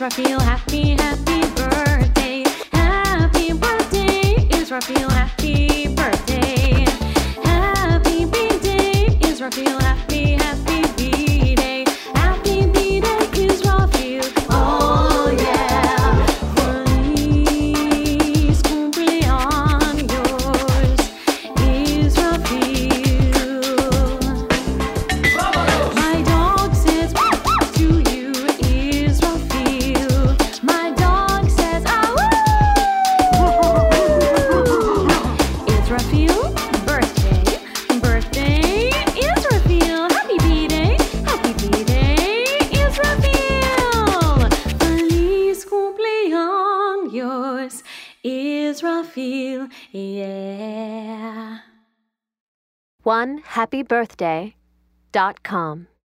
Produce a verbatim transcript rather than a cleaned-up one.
Israfil, happy, happy birthday. Happy birthday, Israfil, happy birthday. Happy B-Day, Israfil, happy, happy B-Day. Happy B-Day, Israfil, oh yeah. Feliz cumpleaños, Israfil. My dog says to you, Israfil. My dog says, ah Israfil, birthday, birthday, Israfil. Happy B-Day, happy B-Day, Israfil. Feliz cumpleaños, Israfil, yeah. one happy birthday dot com